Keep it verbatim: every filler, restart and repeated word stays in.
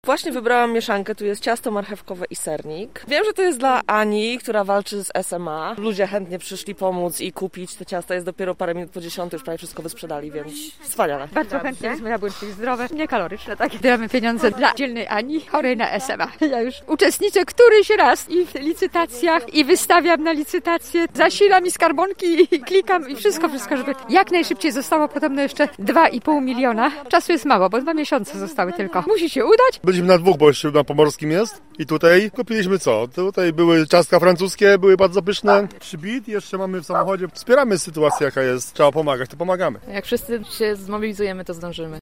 Właśnie wybrałam mieszankę, tu jest ciasto marchewkowe i sernik. Wiem, że to jest dla Ani, która walczy z S M A. Ludzie chętnie przyszli pomóc i kupić to ciasto. Jest dopiero parę minut po dziesiątej, już prawie wszystko wysprzedali, więc wspaniale. Bardzo chętnie wezmę jabłeczki zdrowe, niekaloryczne, takie. Damy pieniądze dla dzielnej Ani, chorej na S M A. Ja już uczestniczę któryś raz i w licytacjach, i wystawiam na licytację. Zasilam i skarbonki, i klikam, i wszystko, wszystko, żeby jak najszybciej zostało podobno jeszcze dwa i pół miliona. Czasu jest mało, bo dwa miesiące zostały tylko. Musi się udać. Byliśmy na dwóch, bo jeszcze na Pomorskim jest. I tutaj kupiliśmy co? Tutaj były ciastka francuskie, były bardzo pyszne. Przybit, jeszcze mamy w samochodzie. Wspieramy sytuację, jaka jest. Trzeba pomagać, to pomagamy. Jak wszyscy się zmobilizujemy, to zdążymy.